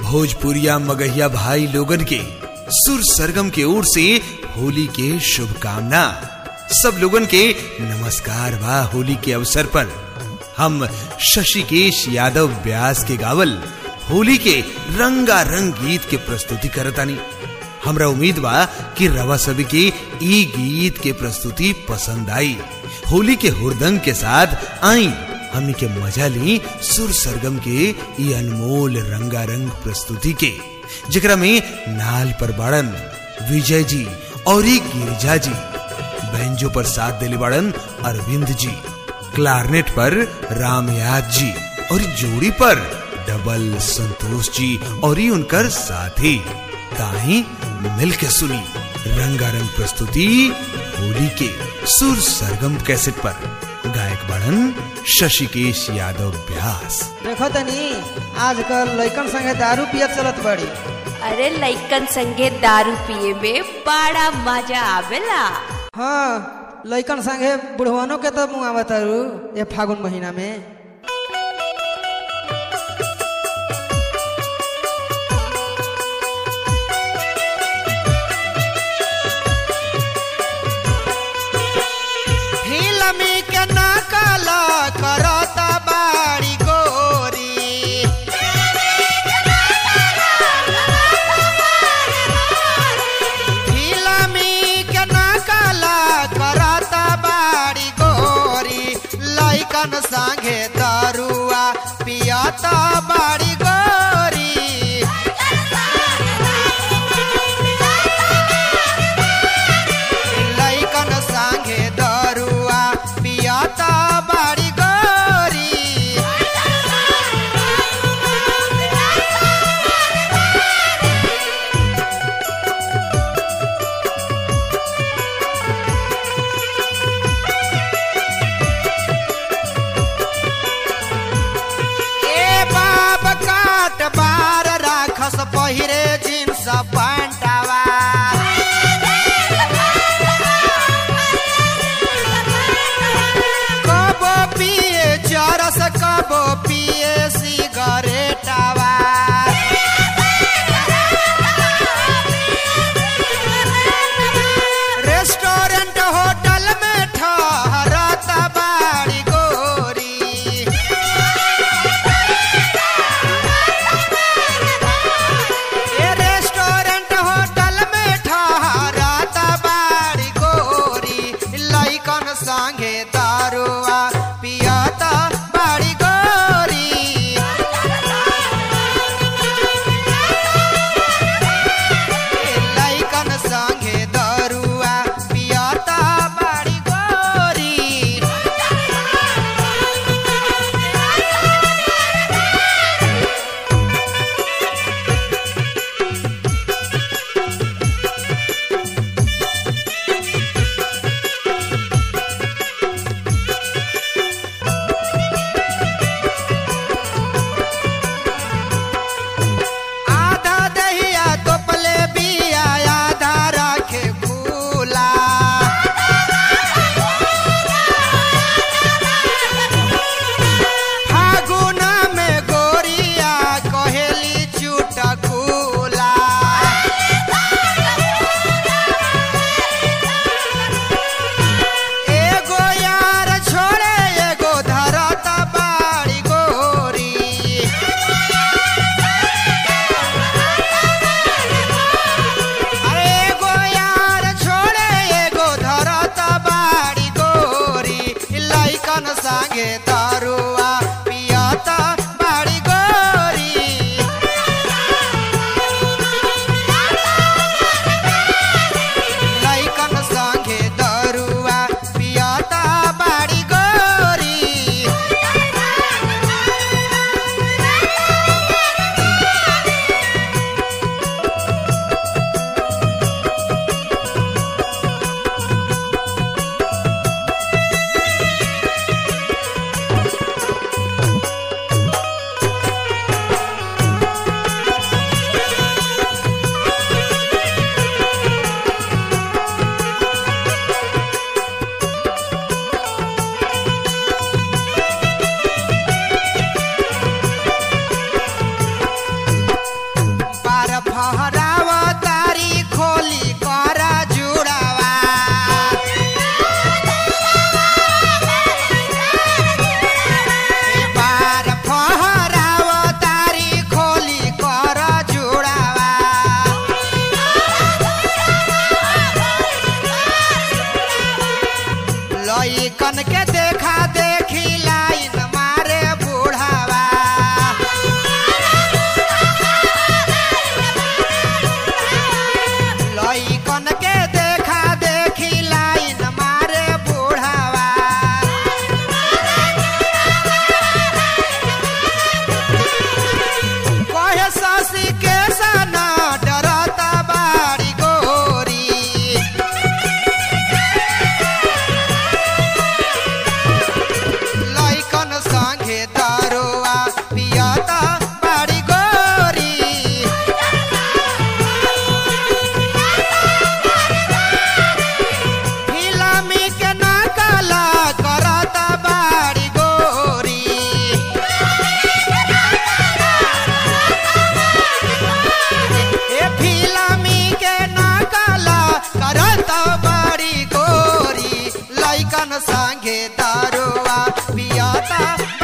भोजपुरिया मगहिया भाई लोगन के सुर सरगम के ओर से होली के शुभकामना। सब लोगन के नमस्कार बा। होली के अवसर पर हम शशिकेश यादव व्यास के गावल होली के रंगारंग गीत के प्रस्तुति करतानी। हमरा उम्मीद बा कि रवा सभी के ई गीत के प्रस्तुति पसंद आई। होली के हुरदंग के साथ आई हमनी के मजा ली सुर सरगम के ई अनमोल रंगारंग प्रस्तुति के, जेकरा में नाल पर बाड़न विजय जी और गिरिजा जी, बैंजो पर साथ देले बाड़न अरविंद जी, क्लारनेट पर रामयाद जी और जोड़ी पर डबल संतोष जी और उनकर साथी। ताही मिलके सुनी रंगारंग प्रस्तुति होली के सुर सरगम कैसेट पर। गायक बड़न शशिकेश यादव व्यास। देखो तनी आजकल लइकन संगे दारू पियत चलत बड़ी। अरे लइकन संगे दारू पिए में बड़ा मजा आवेला। हाँ, लइकन संगे बुढ़वानों के तो मुआवत तारू ये फागुन महीना में। संगे दारुआ पियाता बाड़ी गोरी, लइकन संगे दारुआ पियाता बाड़ी गोरी। बार राखस पहिरे जींस पैंटवा, कबो पिए चरस कबो पिए सिगरेटवा। रेस्टोरेंट होटल में ठहरता बाड़ी गोरी, लइकन के देखा देखी लाइन मारे बूढ़ावा लइकन के देखा देखी लाइन मारे बूढ़ावा कहे सासी के सना डरता बाड़ी गोरी लइकन संगे दारुआ पियाता बाड़ी गोरी फिल्मी के नकला करता बाड़ी गोरी ए फिल्मी के नकला करता बाड़ी गोरी लइकन संगे दारुआ पियाता